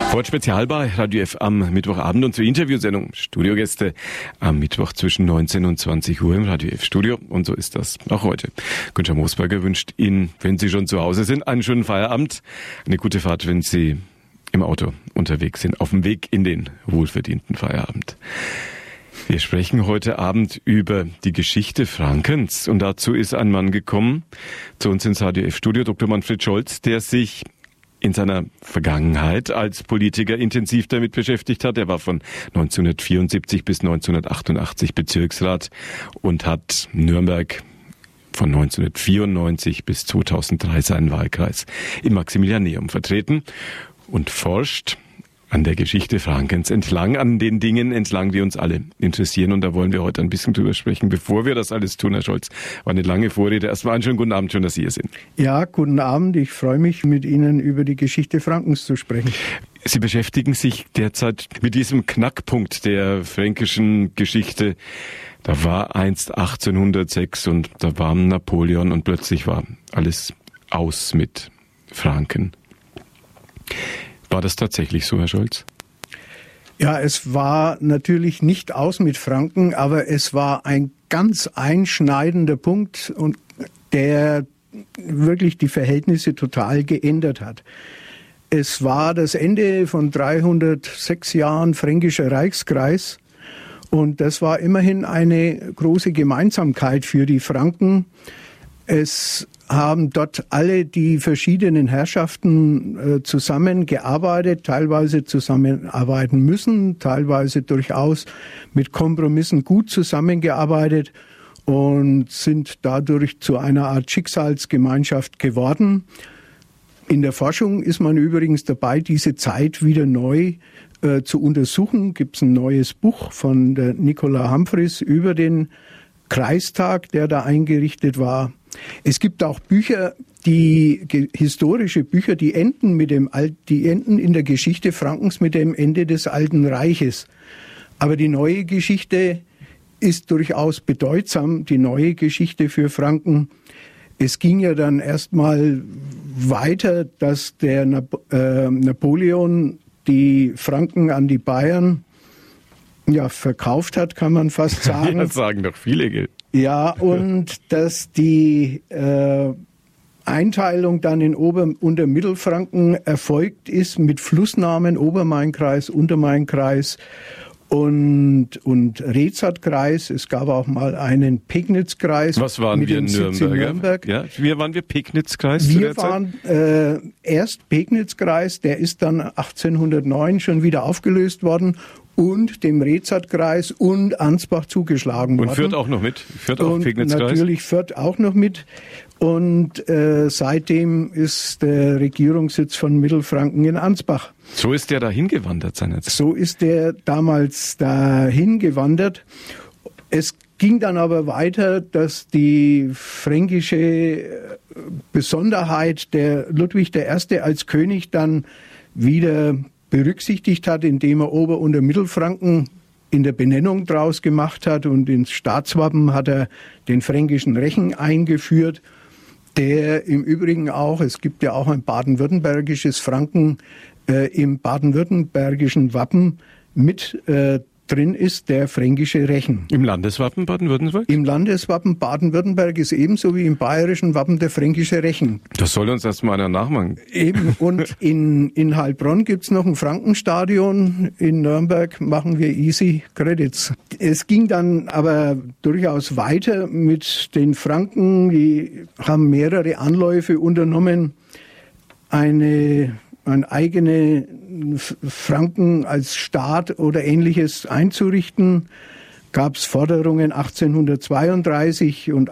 Wort Spezial bei Radio F am Mittwochabend und zur Interviewsendung Studiogäste am Mittwoch zwischen 19 und 20 Uhr im Radio F Studio. Und so ist das auch heute. Günther Moosberger wünscht Ihnen, wenn Sie schon zu Hause sind, einen schönen Feierabend. Eine gute Fahrt, wenn Sie im Auto unterwegs sind, auf dem Weg in den wohlverdienten Feierabend. Wir sprechen heute Abend über die Geschichte Frankens. Und dazu ist ein Mann gekommen, zu uns ins Radio F Studio, Dr. Manfred Scholz, der sich in seiner Vergangenheit als Politiker intensiv damit beschäftigt hat. Er war von 1974 bis 1988 Bezirksrat und hat Nürnberg von 1994 bis 2003 seinen Wahlkreis im Maximilianeum vertreten und forscht an der Geschichte Frankens entlang, an den Dingen entlang, die uns alle interessieren. Und da wollen wir heute ein bisschen drüber sprechen. Bevor wir das alles tun, Herr Scholz, war eine lange Vorrede. Erstmal einen schönen guten Abend, schön, dass Sie hier sind. Ja, guten Abend. Ich freue mich, mit Ihnen über die Geschichte Frankens zu sprechen. Sie beschäftigen sich derzeit mit diesem Knackpunkt der fränkischen Geschichte. Da war einst 1806 und da war Napoleon und plötzlich war alles aus mit Franken. War das tatsächlich so, Herr Scholz? Ja, es war natürlich nicht aus mit Franken, aber es war ein ganz einschneidender Punkt, und der wirklich die Verhältnisse total geändert hat. Es war das Ende von 306 Jahren Fränkischer Reichskreis, und das war immerhin eine große Gemeinsamkeit für die Franken. Es haben dort alle die verschiedenen Herrschaften zusammengearbeitet, teilweise zusammenarbeiten müssen, teilweise durchaus mit Kompromissen gut zusammengearbeitet und sind dadurch zu einer Art Schicksalsgemeinschaft geworden. In der Forschung ist man übrigens dabei, diese Zeit wieder neu zu untersuchen. Gibt es ein neues Buch von der Nicola Humphreys über den Kreistag, der da eingerichtet war. Es gibt auch Bücher, historische Bücher, die enden in der Geschichte Frankens mit dem Ende des Alten Reiches. Aber die neue Geschichte ist durchaus bedeutsam, die neue Geschichte für Franken. Es ging ja dann erstmal weiter, dass der Napoleon die Franken an die Bayern verkauft hat, kann man fast sagen. Das sagen doch viele. Ja, und dass die Einteilung dann in Ober- und Mittelfranken erfolgt ist mit Flussnamen, Obermainkreis, Untermainkreis und Rezat-Kreis. Es gab auch mal einen Pegnitz-Kreis. Was waren wir Nürnberger? Ja, waren wir Pegnitz-Kreis? Wir waren erst Pegnitz-Kreis, der ist dann 1809 schon wieder aufgelöst worden und dem Rezat-Kreis und Ansbach zugeschlagen worden. Und Fürth auch noch mit? Fürth auch Pegnitz-Kreis? Natürlich Fürth auch noch mit. Und seitdem ist der Regierungssitz von Mittelfranken in Ansbach. So ist der dahin gewandert seinerzeit? So ist der damals dahin gewandert. Es ging dann aber weiter, dass die fränkische Besonderheit der Ludwig I. als König dann wieder berücksichtigt hat, indem er Ober- und Mittelfranken in der Benennung draus gemacht hat, und ins Staatswappen hat er den fränkischen Rechen eingeführt, der im Übrigen auch, es gibt ja auch ein baden-württembergisches Franken im baden-württembergischen Wappen mit drin ist, der fränkische Rechen. Im Landeswappen Baden-Württemberg? Im Landeswappen Baden-Württemberg ist ebenso wie im bayerischen Wappen der fränkische Rechen. Das soll uns erst mal einer nachmachen. Eben, und in Heilbronn gibt's noch ein Frankenstadion. In Nürnberg machen wir easy Credits. Es ging dann aber durchaus weiter mit den Franken. Die haben mehrere Anläufe unternommen, ein eigene Franken als Staat oder Ähnliches einzurichten. Gab es Forderungen 1832 und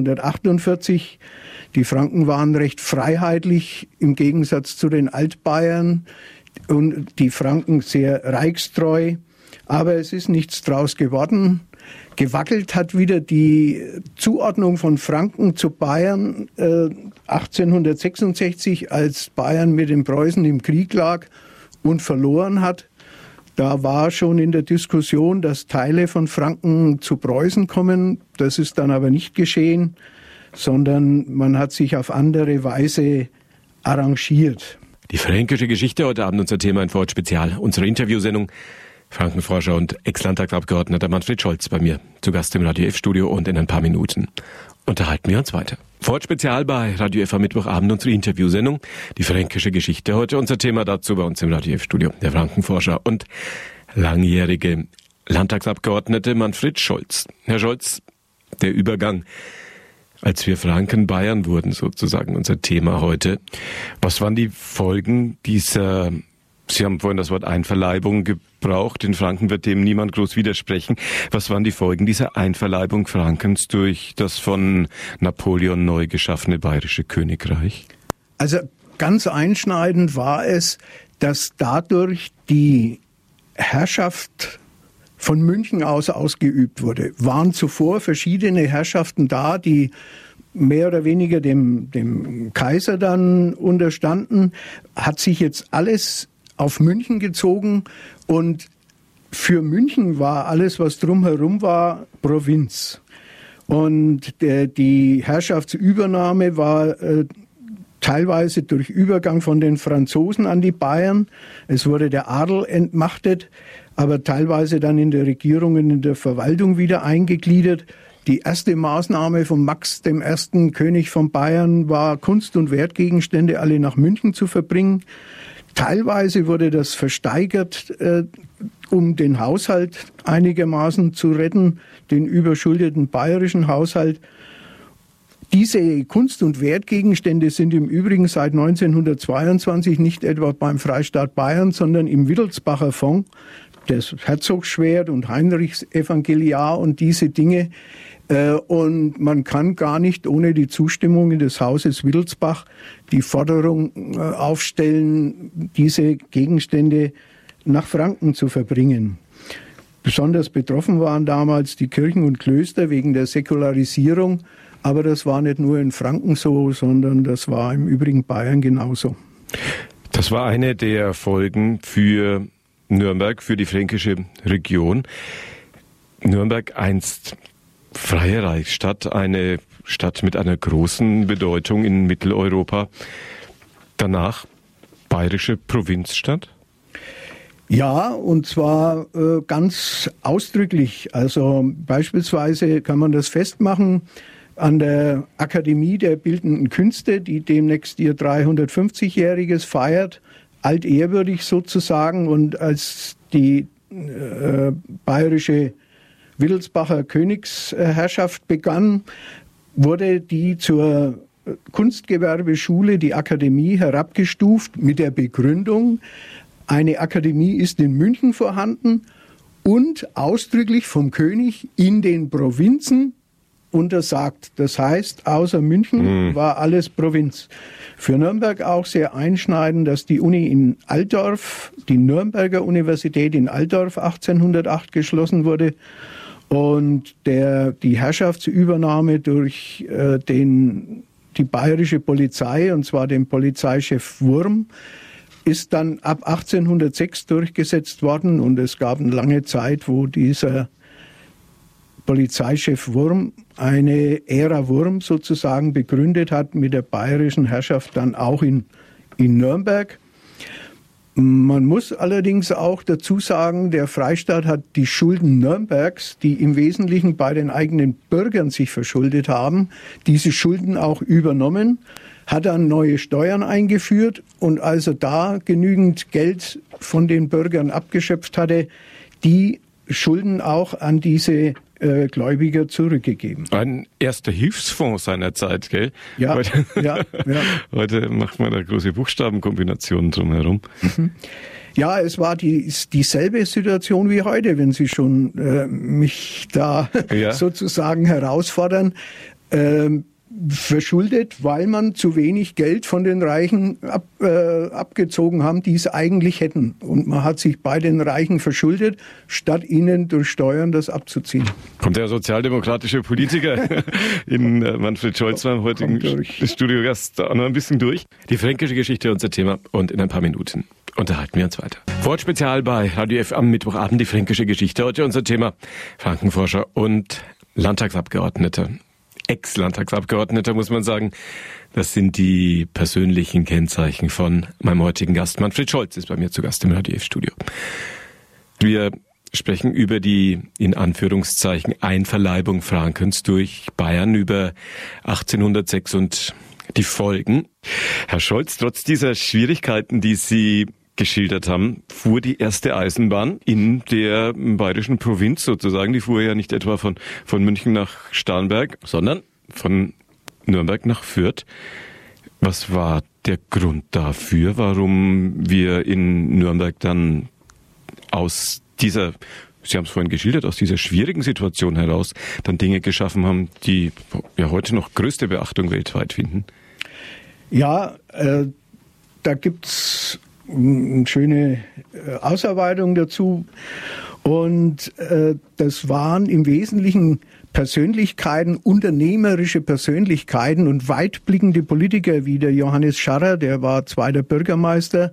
1848. Die Franken waren recht freiheitlich im Gegensatz zu den Altbayern und die Franken sehr reichstreu. Aber es ist nichts draus geworden. Gewackelt hat wieder die Zuordnung von Franken zu Bayern 1866, als Bayern mit den Preußen im Krieg lag und verloren hat. Da war schon in der Diskussion, dass Teile von Franken zu Preußen kommen. Das ist dann aber nicht geschehen, sondern man hat sich auf andere Weise arrangiert. Die fränkische Geschichte heute Abend unser Thema in Ford Spezial, unsere Interviewsendung. Frankenforscher und Ex-Landtagsabgeordneter Manfred Scholz bei mir, zu Gast im Radio F-Studio, und in ein paar Minuten unterhalten wir uns weiter. Ford Spezial bei Radio F am Mittwochabend, unsere Interviewsendung. Die fränkische Geschichte heute unser Thema, dazu bei uns im Radio F-Studio, der Frankenforscher und langjährige Landtagsabgeordnete Manfred Scholz. Herr Scholz, der Übergang, als wir Franken Bayern wurden, sozusagen unser Thema heute. Was waren die Folgen dieser, Sie haben vorhin das Wort Einverleibung gebraucht, in Franken wird dem niemand groß widersprechen. Was waren die Folgen dieser Einverleibung Frankens durch das von Napoleon neu geschaffene Bayerische Königreich? Also ganz einschneidend war es, dass dadurch die Herrschaft von München aus ausgeübt wurde. Waren zuvor verschiedene Herrschaften da, die mehr oder weniger dem Kaiser dann unterstanden, hat sich jetzt alles auf München gezogen, und für München war alles, was drumherum war, Provinz. Und die Herrschaftsübernahme war teilweise durch Übergang von den Franzosen an die Bayern. Es wurde der Adel entmachtet, aber teilweise dann in der Regierung und in der Verwaltung wieder eingegliedert. Die erste Maßnahme von Max I., König von Bayern, war, Kunst- und Wertgegenstände alle nach München zu verbringen. Teilweise wurde das versteigert, um den Haushalt einigermaßen zu retten, den überschuldeten bayerischen Haushalt. Diese Kunst- und Wertgegenstände sind im Übrigen seit 1922 nicht etwa beim Freistaat Bayern, sondern im Wittelsbacher Fonds, das Herzogsschwert und Heinrichsevangeliar und diese Dinge. Und man kann gar nicht ohne die Zustimmung des Hauses Wittelsbach die Forderung aufstellen, diese Gegenstände nach Franken zu verbringen. Besonders betroffen waren damals die Kirchen und Klöster wegen der Säkularisierung. Aber das war nicht nur in Franken so, sondern das war im übrigen Bayern genauso. Das war eine der Folgen für Nürnberg, für die fränkische Region. Nürnberg, einst freie Reichsstadt, eine Stadt mit einer großen Bedeutung in Mitteleuropa. Danach bayerische Provinzstadt? Ja, und zwar ganz ausdrücklich. Also beispielsweise kann man das festmachen an der Akademie der Bildenden Künste, die demnächst ihr 350-jähriges feiert, altehrwürdig sozusagen. Und als die bayerische Wittelsbacher Königsherrschaft begann, wurde die zur Kunstgewerbeschule, die Akademie, herabgestuft mit der Begründung, eine Akademie ist in München vorhanden und ausdrücklich vom König in den Provinzen untersagt. Das heißt, außer München war alles Provinz. Für Nürnberg auch sehr einschneidend, dass die Uni in Altdorf, die Nürnberger Universität in Altdorf 1808 geschlossen wurde und die Herrschaftsübernahme durch die bayerische Polizei, und zwar den Polizeichef Wurm, ist dann ab 1806 durchgesetzt worden, und es gab eine lange Zeit, wo dieser Polizeichef Wurm eine Ära Wurm sozusagen begründet hat mit der bayerischen Herrschaft dann auch in Nürnberg. Man muss allerdings auch dazu sagen, der Freistaat hat die Schulden Nürnbergs, die im Wesentlichen bei den eigenen Bürgern sich verschuldet haben, diese Schulden auch übernommen, hat dann neue Steuern eingeführt, und als er da genügend Geld von den Bürgern abgeschöpft hatte, die Schulden auch an diese Gläubiger zurückgegeben. Ein erster Hilfsfonds seiner Zeit, gell? Ja, Heute macht man da große Buchstabenkombinationen drumherum. Ja, es war dieselbe Situation wie heute, wenn Sie schon mich da sozusagen herausfordern. Verschuldet, weil man zu wenig Geld von den Reichen abgezogen haben, die es eigentlich hätten. Und man hat sich bei den Reichen verschuldet, statt ihnen durch Steuern das abzuziehen. Kommt der sozialdemokratische Politiker in Manfred Scholz beim heutigen Studiogast auch noch ein bisschen durch? Die fränkische Geschichte, unser Thema, und in ein paar Minuten unterhalten wir uns weiter. Ford Spezial bei Radio F am Mittwochabend, die fränkische Geschichte. Heute unser Thema Frankenforscher und Landtagsabgeordneter Ex-Landtagsabgeordneter, muss man sagen. Das sind die persönlichen Kennzeichen von meinem heutigen Gast. Manfred Scholz ist bei mir zu Gast im Radio F-Studio. Wir sprechen über die, in Anführungszeichen, Einverleibung Frankens durch Bayern, über 1806 und die Folgen. Herr Scholz, trotz dieser Schwierigkeiten, die Sie geschildert haben, fuhr die erste Eisenbahn in der bayerischen Provinz sozusagen. Die fuhr ja nicht etwa von München nach Starnberg, sondern von Nürnberg nach Fürth. Was war der Grund dafür, warum wir in Nürnberg dann aus dieser, Sie haben es vorhin geschildert, aus dieser schwierigen Situation heraus dann Dinge geschaffen haben, die ja heute noch größte Beachtung weltweit finden? Ja, da gibt's eine schöne Ausarbeitung dazu. Und das waren im Wesentlichen Persönlichkeiten, unternehmerische Persönlichkeiten und weitblickende Politiker wie der Johannes Scharrer, der war zweiter Bürgermeister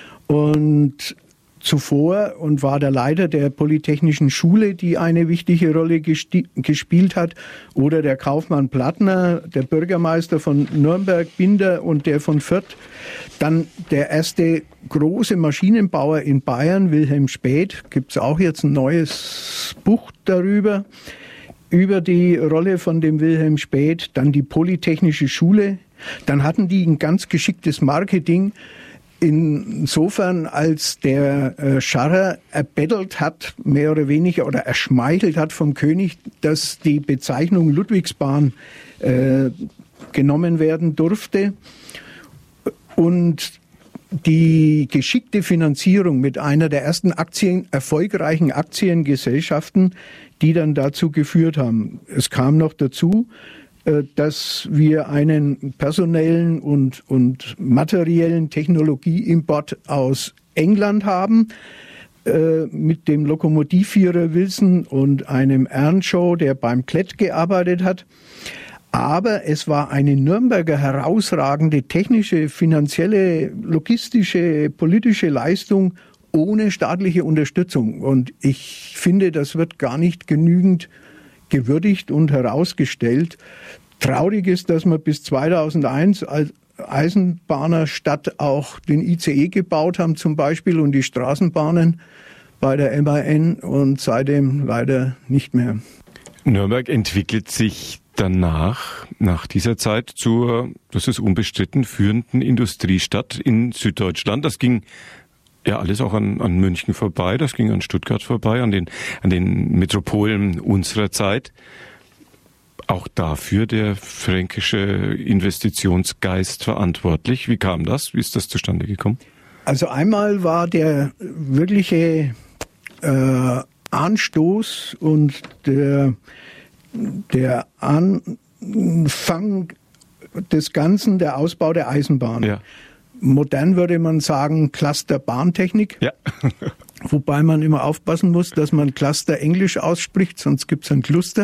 und zuvor und war der Leiter der Polytechnischen Schule, die eine wichtige Rolle gespielt hat, oder der Kaufmann Plattner, der Bürgermeister von Nürnberg, Binder und der von Fürth. Dann der erste große Maschinenbauer in Bayern, Wilhelm Späth, gibt's auch jetzt ein neues Buch darüber, über die Rolle von dem Wilhelm Späth. Dann die Polytechnische Schule. Dann hatten die ein ganz geschicktes Marketing, insofern, als der Scharrer erbettelt hat, mehr oder weniger, oder erschmeichelt hat vom König, dass die Bezeichnung Ludwigsbahn genommen werden durfte. Und die geschickte Finanzierung mit einer der ersten erfolgreichen Aktiengesellschaften, die dann dazu geführt haben. Es kam noch dazu, dass wir einen personellen und materiellen Technologieimport aus England haben, mit dem Lokomotivführer Wilson und einem Earnshaw, der beim Klett gearbeitet hat. Aber es war eine Nürnberger herausragende technische, finanzielle, logistische, politische Leistung ohne staatliche Unterstützung. Und ich finde, das wird gar nicht genügend gewürdigt und herausgestellt. Traurig ist, dass man bis 2001 als Eisenbahnerstadt auch den ICE gebaut haben zum Beispiel und die Straßenbahnen bei der MAN und seitdem leider nicht mehr. Nürnberg entwickelt sich danach, nach dieser Zeit, zur, das ist unbestritten, führenden Industriestadt in Süddeutschland. Das ging ja alles auch an München vorbei, das ging an Stuttgart vorbei, an den Metropolen unserer Zeit. Auch dafür der fränkische Investitionsgeist verantwortlich. Wie kam das? Wie ist das zustande gekommen? Also einmal war der wirkliche Anstoß und der Anfang des Ganzen der Ausbau der Eisenbahn. Ja. Modern würde man sagen Cluster-Bahntechnik. Ja. Wobei man immer aufpassen muss, dass man Cluster Englisch ausspricht, sonst gibt es ein Cluster.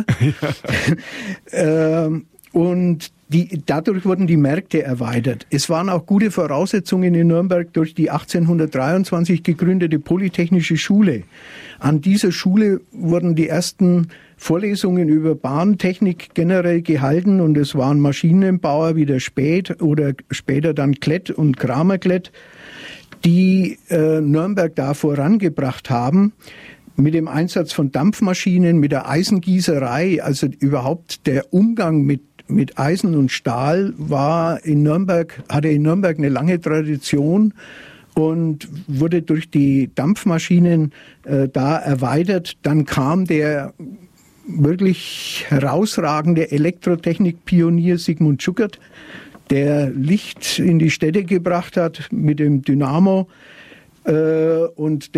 Ja. Und dadurch wurden die Märkte erweitert. Es waren auch gute Voraussetzungen in Nürnberg durch die 1823 gegründete Polytechnische Schule. An dieser Schule wurden die ersten Vorlesungen über Bahntechnik generell gehalten und es waren Maschinenbauer wie der Späth oder später dann Klett und Kramer Klett, die Nürnberg da vorangebracht haben mit dem Einsatz von Dampfmaschinen, mit der Eisengießerei, also überhaupt der Umgang mit Eisen und Stahl hatte in Nürnberg eine lange Tradition und wurde durch die Dampfmaschinen da erweitert. Dann kam der wirklich herausragende Elektrotechnik-Pionier Sigmund Schuckert, der Licht in die Städte gebracht hat mit dem Dynamo und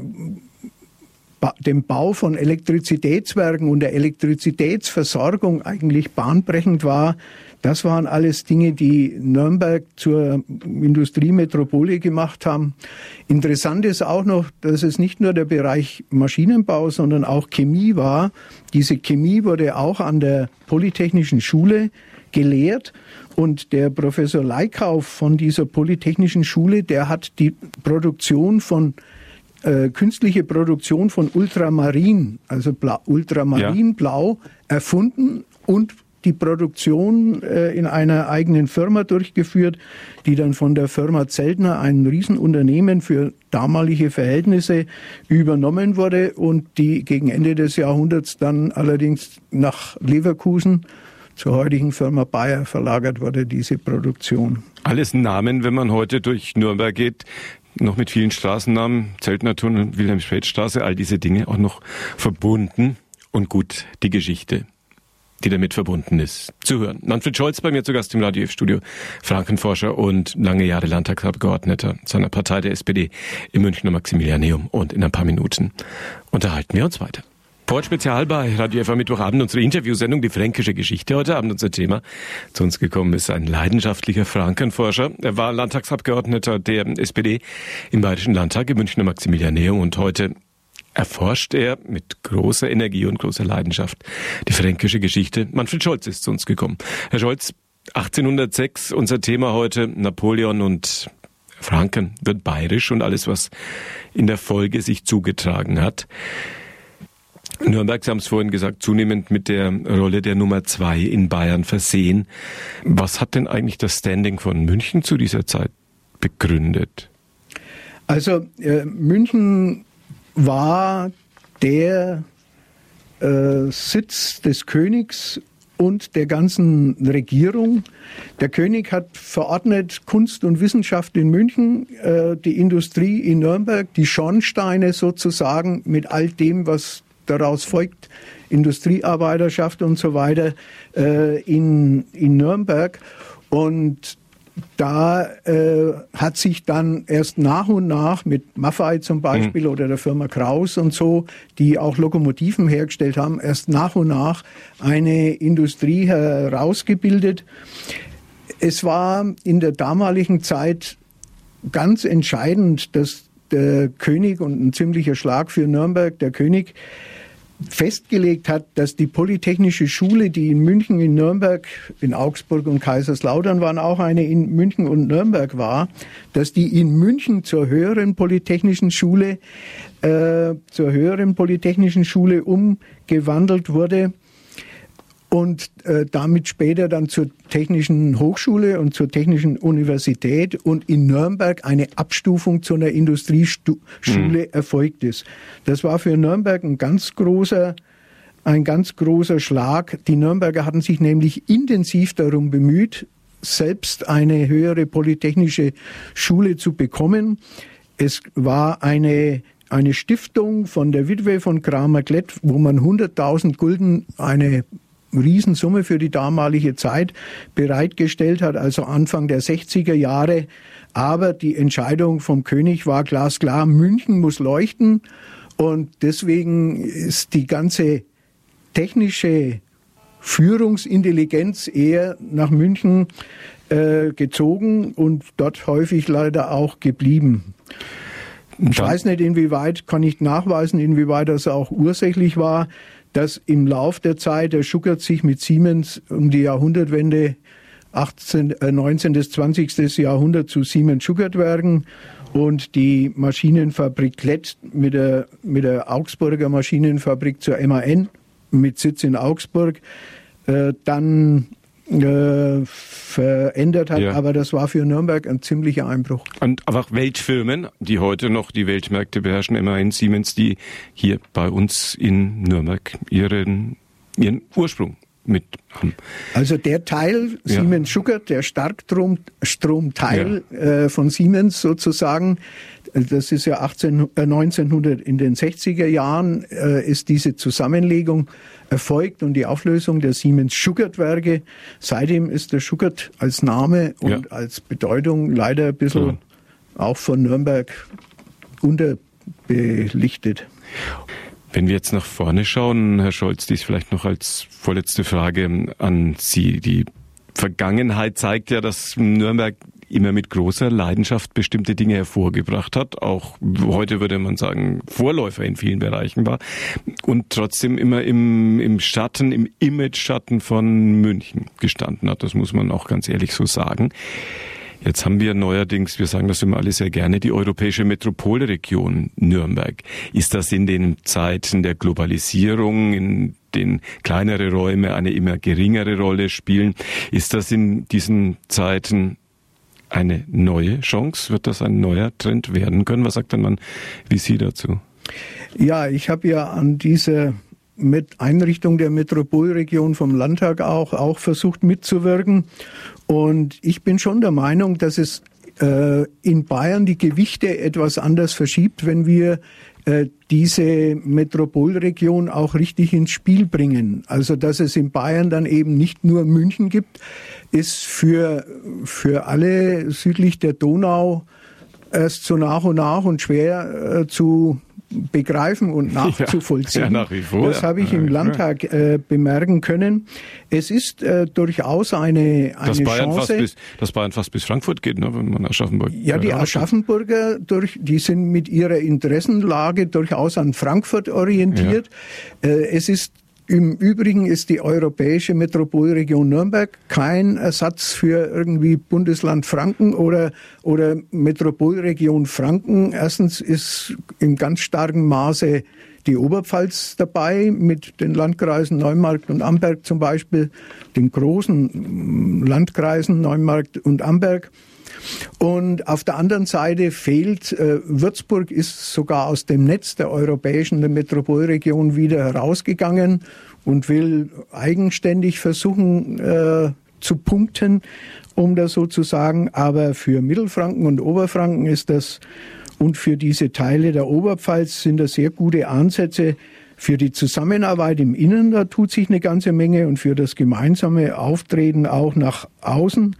dem Bau von Elektrizitätswerken und der Elektrizitätsversorgung eigentlich bahnbrechend war. Das waren alles Dinge, die Nürnberg zur Industriemetropole gemacht haben. Interessant ist auch noch, dass es nicht nur der Bereich Maschinenbau, sondern auch Chemie war. Diese Chemie wurde auch an der Polytechnischen Schule gelehrt. Und der Professor Leikauf von dieser Polytechnischen Schule, der hat die künstliche Produktion von Ultramarin, also Ultramarinblau, erfunden und die Produktion in einer eigenen Firma durchgeführt, die dann von der Firma Zeltner, ein Riesenunternehmen für damalige Verhältnisse, übernommen wurde und die gegen Ende des Jahrhunderts dann allerdings nach Leverkusen zur heutigen Firma Bayer verlagert wurde, diese Produktion. Alles Namen, wenn man heute durch Nürnberg geht, noch mit vielen Straßennamen, Zeltnertunnel, Wilhelm-Späth-Straße, all diese Dinge auch noch verbunden. Und gut, die Geschichte, die damit verbunden ist, zu hören. Manfred Scholz bei mir zu Gast im Radio F-Studio, Frankenforscher und lange Jahre Landtagsabgeordneter seiner Partei, der SPD, im Münchner Maximilianeum. Und in ein paar Minuten unterhalten wir uns weiter. Sportspezial bei Radio F am Mittwochabend, unsere Interviewsendung, die fränkische Geschichte. Heute Abend unser Thema. Zu uns gekommen ist ein leidenschaftlicher Frankenforscher. Er war Landtagsabgeordneter der SPD im Bayerischen Landtag im Münchner Maximilianeum und heute erforscht er mit großer Energie und großer Leidenschaft die fränkische Geschichte. Manfred Scholz ist zu uns gekommen. Herr Scholz, 1806, unser Thema heute, Napoleon und Franken wird bayerisch und alles, was in der Folge sich zugetragen hat. Nürnberg, Sie haben es vorhin gesagt, zunehmend mit der Rolle der Nummer 2 in Bayern versehen. Was hat denn eigentlich das Standing von München zu dieser Zeit begründet? Also München war der Sitz des Königs und der ganzen Regierung. Der König hat verordnet Kunst und Wissenschaft in München, die Industrie in Nürnberg, die Schornsteine sozusagen mit all dem, was daraus folgt, Industriearbeiterschaft und so weiter in Nürnberg. Und da hat sich dann erst nach und nach mit Maffei zum Beispiel oder der Firma Kraus und so, die auch Lokomotiven hergestellt haben, erst nach und nach eine Industrie herausgebildet. Es war in der damaligen Zeit ganz entscheidend, dass der König, und ein ziemlicher Schlag für Nürnberg, der König festgelegt hat, dass die Polytechnische Schule, die in München, in Nürnberg, in Augsburg und Kaiserslautern waren auch eine in München und Nürnberg war, dass die in München zur höheren Polytechnischen Schule umgewandelt wurde und damit später dann zur Technischen Hochschule und zur Technischen Universität und in Nürnberg eine Abstufung zu einer Industrieschule erfolgt ist. Das war für Nürnberg ein ganz großer Schlag. Die Nürnberger hatten sich nämlich intensiv darum bemüht, selbst eine höhere polytechnische Schule zu bekommen. Es war eine Stiftung von der Witwe von Kramer-Klett, wo man 100.000 Gulden, eine Riesensumme für die damalige Zeit, bereitgestellt hat, also Anfang der 60er Jahre. Aber die Entscheidung vom König war glasklar, München muss leuchten. Und deswegen ist die ganze technische Führungsintelligenz eher nach München gezogen und dort häufig leider auch geblieben. Ich weiß nicht, inwieweit, kann ich nachweisen, inwieweit das auch ursächlich war, dass im Lauf der Zeit der Schuckert sich mit Siemens um die Jahrhundertwende 19. bis 20. Jahrhundert zu Siemens-Schuckert-Werken und die Maschinenfabrik Klett mit der Augsburger Maschinenfabrik zur MAN mit Sitz in Augsburg dann verändert hat, ja. Aber das war für Nürnberg ein ziemlicher Einbruch. Und aber auch Weltfirmen, die heute noch die Weltmärkte beherrschen, MAN, Siemens, die hier bei uns in Nürnberg ihren Ursprung mit haben. Also der Teil, ja. Siemens-Schuckert, der Starkstromteil von Siemens sozusagen, das ist ja 1900 in den 60er Jahren, ist diese Zusammenlegung erfolgt und die Auflösung der Siemens-Schuckert-Werke. Seitdem ist der Schuckert als Name und als Bedeutung leider ein bisschen auch von Nürnberg unterbelichtet. Wenn wir jetzt nach vorne schauen, Herr Scholz, dies vielleicht noch als vorletzte Frage an Sie. Die Vergangenheit zeigt ja, dass Nürnberg immer mit großer Leidenschaft bestimmte Dinge hervorgebracht hat, auch heute würde man sagen Vorläufer in vielen Bereichen war und trotzdem immer im Image-Schatten von München gestanden hat. Das muss man auch ganz ehrlich so sagen. Jetzt haben wir neuerdings, wir sagen das immer alle sehr gerne, die europäische Metropolregion Nürnberg. Ist das in den Zeiten der Globalisierung, in denen kleinere Räume eine immer geringere Rolle spielen. Ist das in diesen Zeiten eine neue Chance? Wird das ein neuer Trend werden können? Was sagt denn man, wie Sie dazu? Ja, ich habe ja an dieser mit Einrichtung der Metropolregion vom Landtag auch versucht mitzuwirken. Und ich bin schon der Meinung, dass es in Bayern die Gewichte etwas anders verschiebt, wenn wir diese Metropolregion auch richtig ins Spiel bringen. Also, dass es in Bayern dann eben nicht nur München gibt, ist für alle südlich der Donau erst so nach und schwer zu begreifen und nachzuvollziehen. Ja, nach wie vor. Das habe ich im Landtag bemerken können. Es ist durchaus eine Chance. Dass Bayern fast bis Frankfurt geht, ne, wenn man Aschaffenburg. Ja, die Aschaffenburger, die sind mit ihrer Interessenlage durchaus an Frankfurt orientiert. Ja. Im Übrigen ist die europäische Metropolregion Nürnberg kein Ersatz für irgendwie Bundesland Franken oder Metropolregion Franken. Erstens ist im ganz starken Maße die Oberpfalz dabei mit den Landkreisen Neumarkt und Amberg zum Beispiel, den großen Landkreisen Neumarkt und Amberg. Und auf der anderen Seite fehlt, Würzburg ist sogar aus dem Netz der europäischen Metropolregion wieder herausgegangen und will eigenständig versuchen zu punkten, um das so zu sagen. Aber für Mittelfranken und Oberfranken ist das und für diese Teile der Oberpfalz sind das sehr gute Ansätze. Für die Zusammenarbeit im Innen, da tut sich eine ganze Menge und für das gemeinsame Auftreten auch nach außen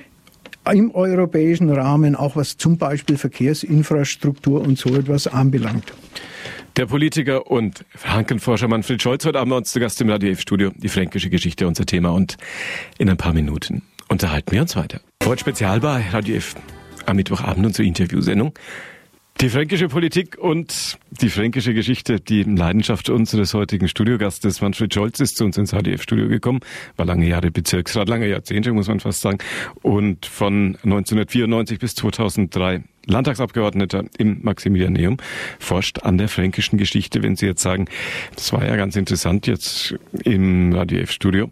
im europäischen Rahmen, auch was zum Beispiel Verkehrsinfrastruktur und so etwas anbelangt. Der Politiker und Frankenforscher Manfred Scholz heute Abend bei uns zu Gast im Radio F-Studio. Die fränkische Geschichte, unser Thema. Und in ein paar Minuten unterhalten wir uns weiter. Heute Spezial bei Radio F am Mittwochabend unsere Interviewsendung. Die fränkische Politik und die fränkische Geschichte, die Leidenschaft unseres heutigen Studiogastes Manfred Scholz ist zu uns ins HDF-Studio gekommen, war lange Jahre Bezirksrat, lange Jahrzehnte, muss man fast sagen, und von 1994 bis 2003 Landtagsabgeordneter im Maximilianeum, forscht an der fränkischen Geschichte. Wenn Sie jetzt sagen, das war ja ganz interessant jetzt im HDF-Studio,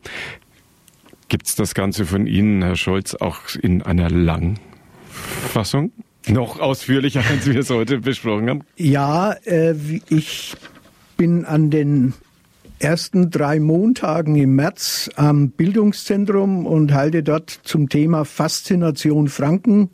gibt's das Ganze von Ihnen, Herr Scholz, auch in einer Langfassung? Noch ausführlicher, als wir es heute besprochen haben? Ja, ich bin an den ersten 3 Montagen im März am Bildungszentrum und halte dort zum Thema Faszination Franken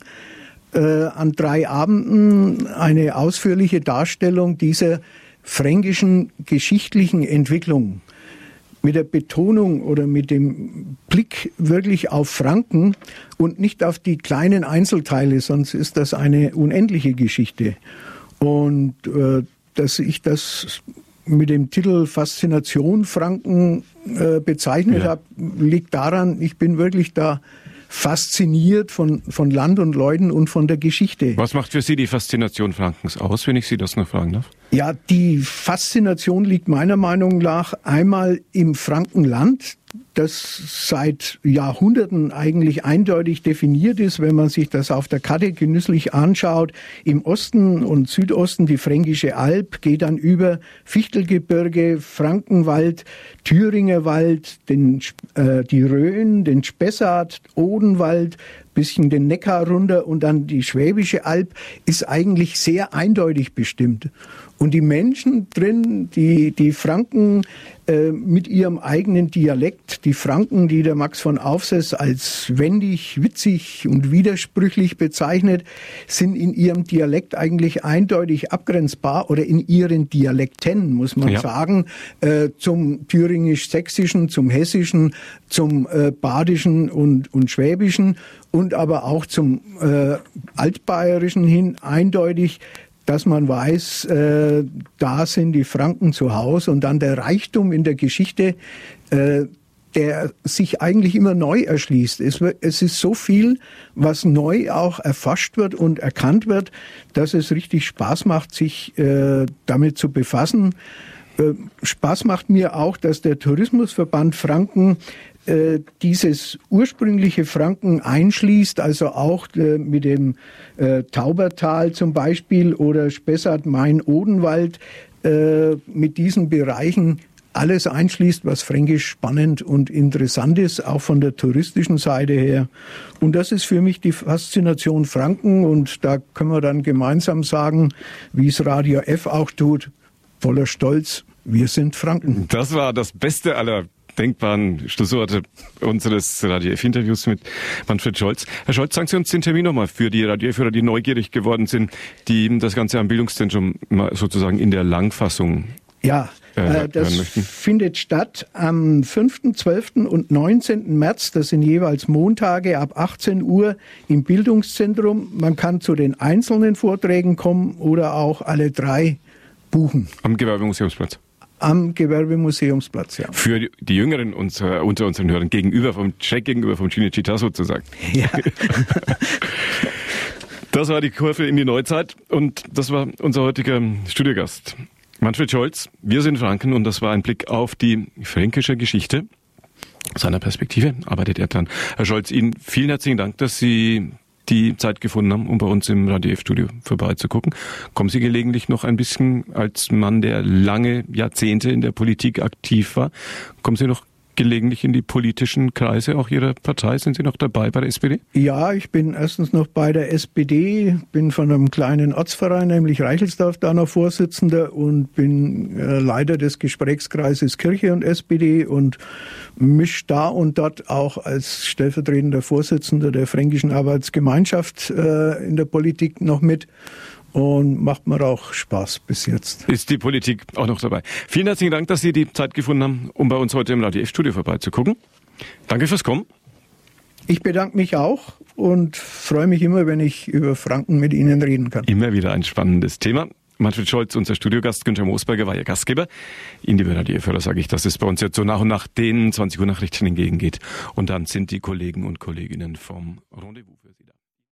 an 3 Abenden eine ausführliche Darstellung dieser fränkischen geschichtlichen Entwicklung. Mit der Betonung oder mit dem Blick wirklich auf Franken und nicht auf die kleinen Einzelteile, sonst ist das eine unendliche Geschichte. Und dass ich das mit dem Titel Faszination Franken bezeichnet habe, liegt daran, ich bin wirklich da fasziniert von Land und Leuten und von der Geschichte. Was macht für Sie die Faszination Frankens aus, wenn ich Sie das noch fragen darf? Ja, die Faszination liegt meiner Meinung nach einmal im Frankenland, das seit Jahrhunderten eigentlich eindeutig definiert ist, wenn man sich das auf der Karte genüsslich anschaut. Im Osten und Südosten die Fränkische Alb geht dann über Fichtelgebirge, Frankenwald, Thüringer Wald, die Rhön, den Spessart, Odenwald, bisschen den Neckar runter und dann die Schwäbische Alb ist eigentlich sehr eindeutig bestimmt. Und die Menschen drin, die Franken mit ihrem eigenen Dialekt, die Franken, die der Max von Aufseß als wendig, witzig und widersprüchlich bezeichnet, sind in ihrem Dialekt eigentlich eindeutig abgrenzbar oder in ihren Dialekten, muss man sagen, zum Thüringisch-Sächsischen, zum Hessischen, zum Badischen und Schwäbischen und aber auch zum Altbayerischen hin eindeutig, dass man weiß, da sind die Franken zu Hause und dann der Reichtum in der Geschichte, der sich eigentlich immer neu erschließt. Es ist so viel, was neu auch erfasst wird und erkannt wird, dass es richtig Spaß macht, sich damit zu befassen. Spaß macht mir auch, dass der Tourismusverband Franken dieses ursprüngliche Franken einschließt, also auch mit dem Taubertal zum Beispiel oder Spessart, Main, Odenwald, mit diesen Bereichen alles einschließt, was fränkisch spannend und interessant ist, auch von der touristischen Seite her. Und das ist für mich die Faszination Franken. Und da können wir dann gemeinsam sagen, wie es Radio F auch tut, voller Stolz, wir sind Franken. Das war das Beste aller denkbaren Schlussworte unseres Radio F-Interviews mit Manfred Scholz. Herr Scholz, sagen Sie uns den Termin nochmal für die Radio F-Hörer, die neugierig geworden sind, die das Ganze am Bildungszentrum sozusagen in der Langfassung das findet statt am 5., 12. und 19. März. Das sind jeweils Montage ab 18 Uhr im Bildungszentrum. Man kann zu den einzelnen Vorträgen kommen oder auch alle 3 buchen. Am Gewerbemuseumsplatz? Am Gewerbemuseumsplatz, ja. Für die Jüngeren unter unseren Hörern gegenüber vom Cinecittà sozusagen. Ja. Das war die Kurve in die Neuzeit und das war unser heutiger Studiogast. Manfred Scholz, wir sind Franken und das war ein Blick auf die fränkische Geschichte. Aus seiner Perspektive arbeitet er dran. Herr Scholz, Ihnen vielen herzlichen Dank, dass Sie die Zeit gefunden haben, um bei uns im Radio F-Studio vorbeizugucken. Kommen Sie gelegentlich noch ein bisschen als Mann, der lange Jahrzehnte in der Politik aktiv war, kommen Sie noch gelegentlich in die politischen Kreise auch Ihrer Partei? Sind Sie noch dabei bei der SPD? Ja, ich bin erstens noch bei der SPD, bin von einem kleinen Ortsverein, nämlich Reichelsdorf, da noch Vorsitzender und bin Leiter des Gesprächskreises Kirche und SPD und misch da und dort auch als stellvertretender Vorsitzender der Fränkischen Arbeitsgemeinschaft in der Politik noch mit. Und macht mir auch Spaß bis jetzt. Ist die Politik auch noch dabei. Vielen herzlichen Dank, dass Sie die Zeit gefunden haben, um bei uns heute im Radio F-Studio vorbeizugucken. Danke fürs Kommen. Ich bedanke mich auch und freue mich immer, wenn ich über Franken mit Ihnen reden kann. Immer wieder ein spannendes Thema. Manfred Scholz, unser Studiogast, Günther Moosberger war Ihr Gastgeber. Ihnen, liebe Radio F-Hörer, sage ich, dass es bei uns jetzt so nach und nach den 20 Uhr Nachrichten entgegengeht. Und dann sind die Kollegen und Kolleginnen vom Rendezvous für Sie da.